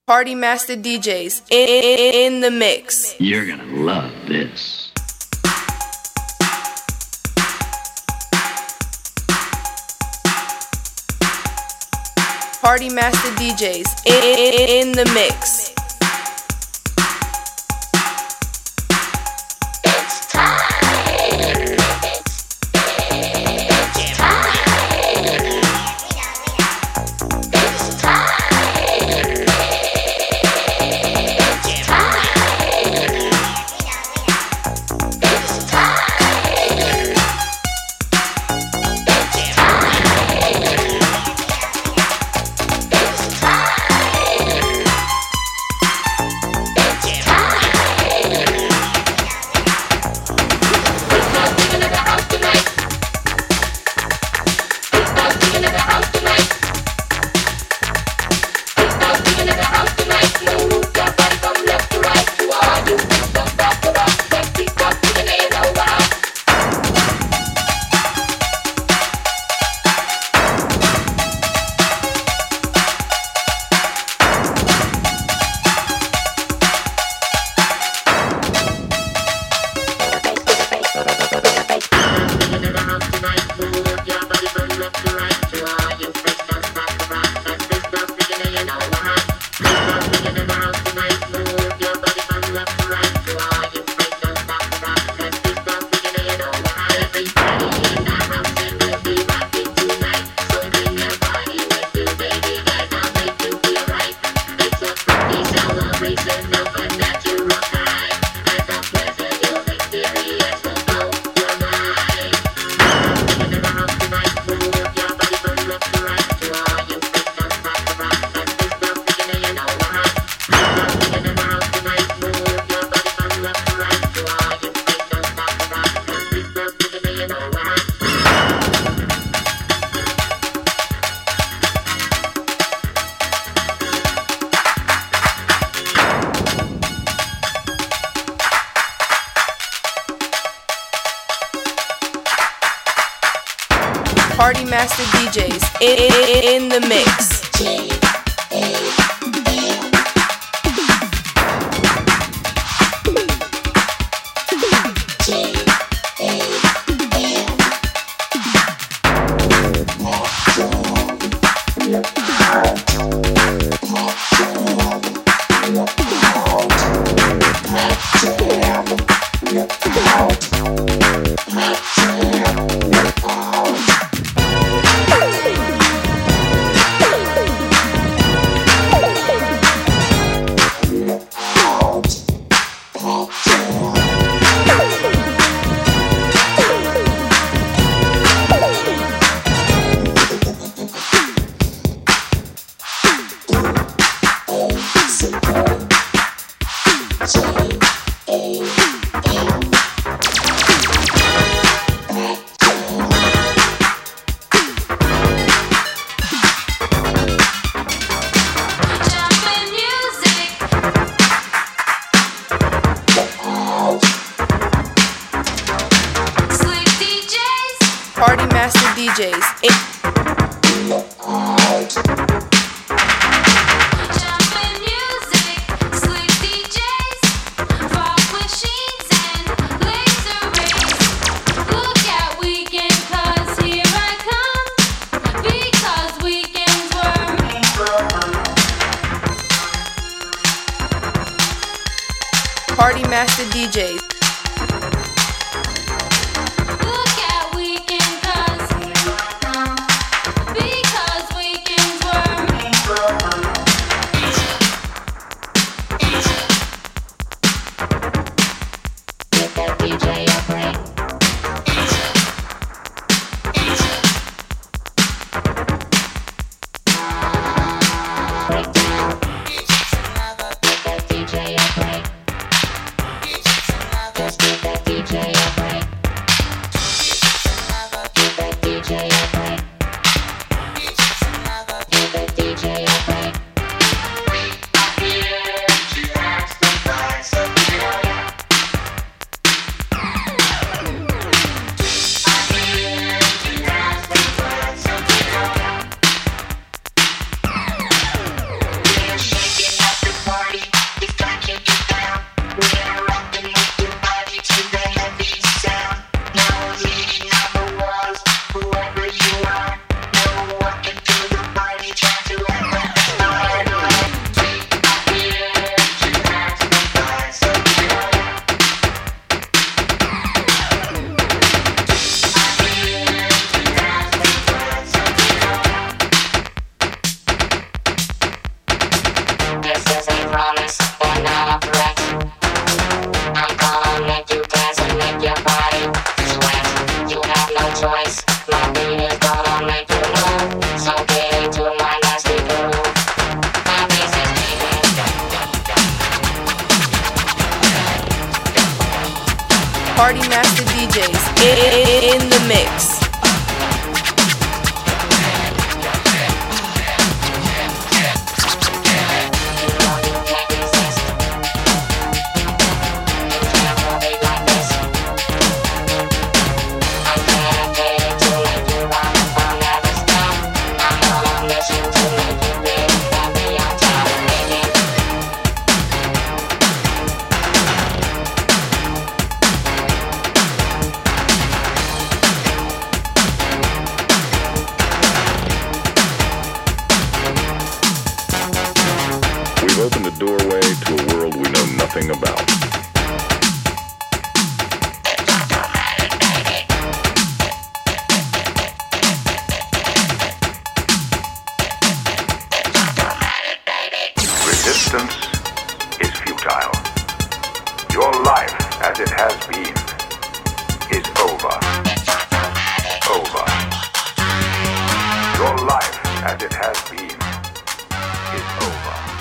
Party Master DJs in the mix. You're gonna love this. Party Master DJs in the mix. Party Master DJs in the mix. Party Master DJs Jumpin' music, slick DJs, fog machines and laser rays. Look at weekend, 'cause here I come, because weekends were. Party Master DJs. Look at weekend, 'cause because weekends were. Give that DJ a break. Break down. Give that DJ a break. Party Master DJs in the mix. We've opened a doorway to a world we know nothing about. Resistance is futile. Your life as it has been is over. Over. Your life as it has been is over.